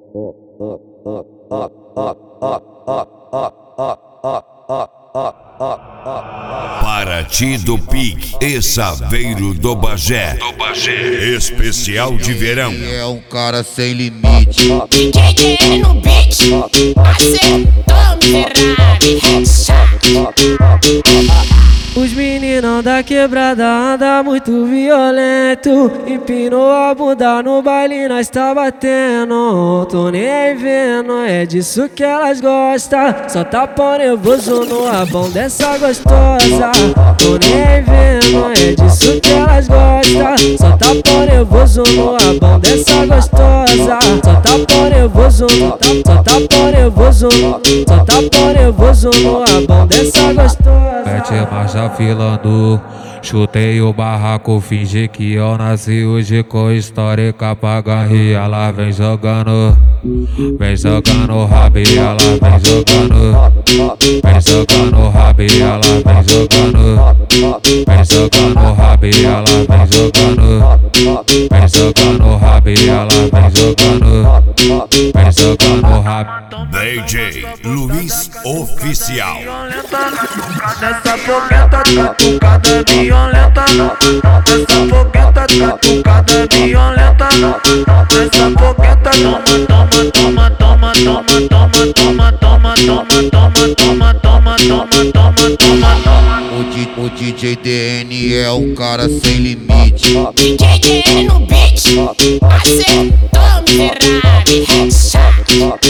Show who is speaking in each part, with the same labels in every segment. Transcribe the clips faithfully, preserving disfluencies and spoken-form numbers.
Speaker 1: Paraty do Pique e Saveiro do Bagé. do Bagé. Especial de verão.
Speaker 2: É um cara sem limite.
Speaker 3: D J D N no beat, acertou Ferrari, headshot.
Speaker 4: Os meninão da quebrada anda muito violento. Empinou a bunda no baile, nós tá batendo. Tô nem aí vendo, é disso que elas gostam. Só tapão nervoso no rabão dessa gostosa. Tô nem aí vendo, é disso que elas gostam. Só tapão nervoso no rabão dessa gostosa. Só tapão nervoso, só tapão nervoso, só tapão nervoso no rabão dessa gostosa.
Speaker 5: Mete marcha filando, chutei o barraco, fingi que eu nasci hoje com histórica pra ganhar. Ela vem jogando, vem jogando rabi, ela vem jogando, vem jogando rabi, ela vem jogando, vem jogando rabi, ela vem jogando, vem jogando rabi, ela vem jogando, vem jogando rabi.
Speaker 1: D J Luiz Oficial.
Speaker 6: Nessa fogueta catucada violenta, nessa fogueta catucada violenta, nessa fogueta toma, toma, toma, toma, toma, toma, toma, toma, toma, toma, toma, toma, toma, toma, toma.
Speaker 2: O, D, o D J D N é um cara sem limite.
Speaker 3: D J D N no beat, acertou Ferrari, headshot.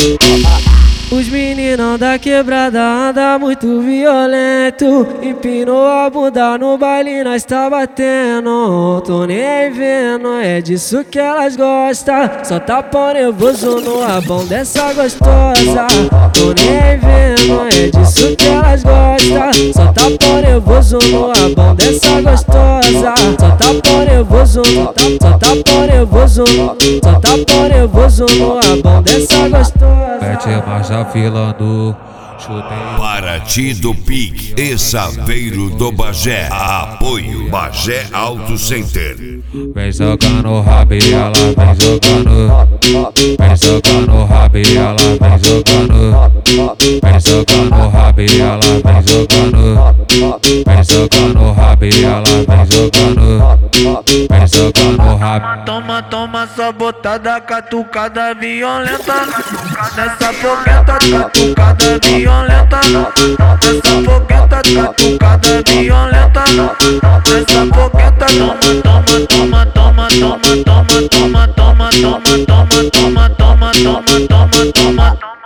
Speaker 4: Os meninão da quebrada anda muito violento. Empinou a bunda no baile, nós tá batendo. Tô nem aí vendo, é disso que elas gostam. Só tapão nervoso no rabão dessa gostosa. Tô nem aí vendo, é disso que elas gostam. Só tapão nervoso no rabão dessa gostosa. Só tapão nervoso, só tapão nervoso, só tapão nervoso no rabão dessa gostosa.
Speaker 5: Mete marcha filando, chutei.
Speaker 1: Paraty do Pique e Saveiro do Bagé. Apoio Bagé Auto Center.
Speaker 5: Vem jogando rabi, ela vem jogando, vem jogando rabi, ela vem jogando, vem jogando rabi, ela vem jogando, vem jogando rabi, ela vem jogando, vem jogando rabi.
Speaker 6: Toma, toma, só botada catucada violenta, nessa fogueta catucada violenta, nessa fogueta catucada violenta, nessa fogueta toma, toma, toma, toma, toma, toma, toma, toma, toma, toma, toma, toma, toma, toma.